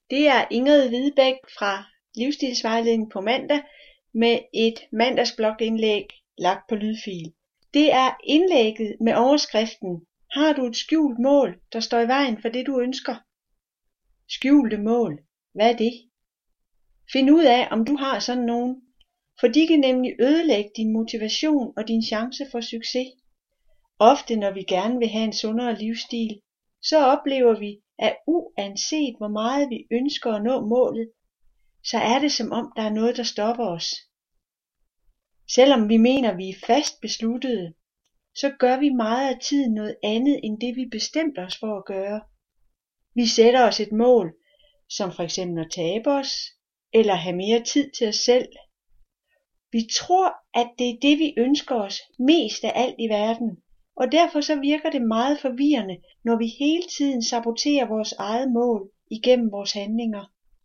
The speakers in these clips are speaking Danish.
Det er Ingrid Hvidebæk fra Livsstilsvejledning på mandag med et mandagsblogindlæg lagt på lydfil. Det er indlægget med overskriften: Har du et skjult mål, der står i vejen for det du ønsker? Skjulte mål. Hvad er det? Find ud af, om du har sådan nogen, for de kan nemlig ødelægge din motivation og din chance for succes. Ofte når vi gerne vil have en sundere livsstil, så oplever vi, at uanset hvor meget vi ønsker at nå målet, så er det som om der er noget, der stopper os. Selvom vi mener, vi er fast besluttede, så gør vi meget af tiden noget andet end det vi bestemte os for at gøre. Vi sætter os et mål, som for eksempel at tabe os, eller have mere tid til os selv. Vi tror, at det er det vi ønsker os mest af alt i verden, og derfor så virker det meget forvirrende, når vi hele tiden saboterer vores eget mål igennem vores handlinger.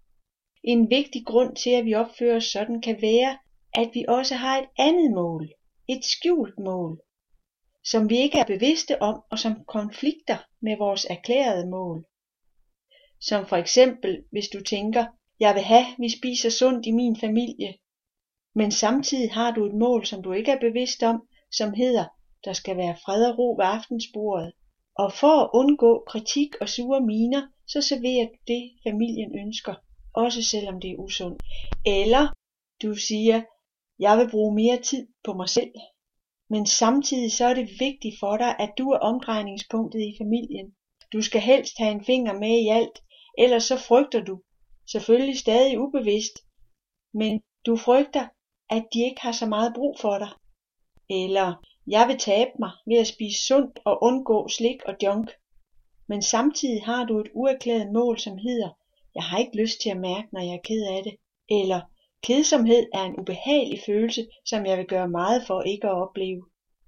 En vigtig grund til, at vi opfører os sådan, kan være, at vi også har et andet mål, et skjult mål, som vi ikke er bevidste om, og som konflikter med vores erklærede mål. Som for eksempel, hvis du tænker, jeg vil have, vi spiser sundt i min familie, men samtidig har du et mål, som du ikke er bevidst om, som hedder, der skal være fred og ro ved aftensbordet. Og for at undgå kritik og sure miner, så serverer du det, familien ønsker, også selvom det er usundt. Eller du siger, jeg vil bruge mere tid på mig selv, men samtidig så er det vigtigt for dig, at du er omdrejningspunktet i familien. Du skal helst have en finger med i alt, ellers så frygter du, selvfølgelig stadig ubevidst, men du frygter, at de ikke har så meget brug for dig. Eller, jeg vil tabe mig ved at spise sundt og undgå slik og junk. Men samtidig har du et uerklæret mål, som hedder, jeg har ikke lyst til at mærke, når jeg er ked af det. Eller, kedsomhed er en ubehagelig følelse, som jeg vil gøre meget for ikke at opleve.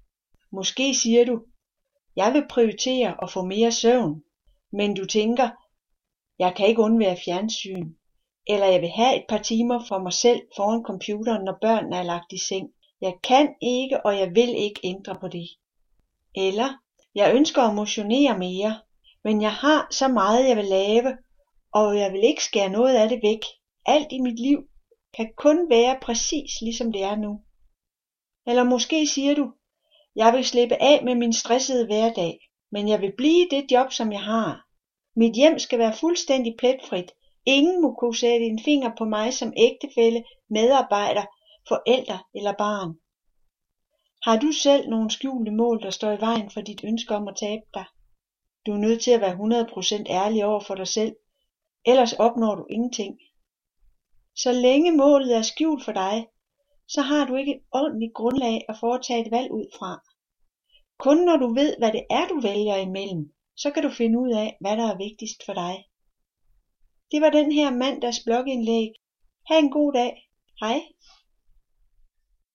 Måske siger du, jeg vil prioritere at få mere søvn, men du tænker, jeg kan ikke undvære fjernsyn. Eller jeg vil have et par timer for mig selv foran computeren, når børnene er lagt i seng. Jeg kan ikke, og jeg vil ikke ændre på det. Eller, jeg ønsker at motionere mere, men jeg har så meget, jeg vil lave, og jeg vil ikke skære noget af det væk. Alt i mit liv kan kun være præcis ligesom det er nu. Eller måske siger du, jeg vil slippe af med min stressede hverdag, men jeg vil blive i det job, som jeg har. Mit hjem skal være fuldstændig pletfrit. Ingen må kunne sætte en finger på mig som ægtefælle, medarbejder, forælder eller barn. Har du selv nogle skjulte mål, der står i vejen for dit ønske om at tabe dig? Du er nødt til at være 100% ærlig over for dig selv, ellers opnår du ingenting. Så længe målet er skjult for dig, så har du ikke et ordentligt grundlag at foretage et valg ud fra. Kun når du ved, hvad det er, du vælger imellem, så kan du finde ud af, hvad der er vigtigst for dig. Det var den her mandags blogindlæg. Ha' en god dag. Hej.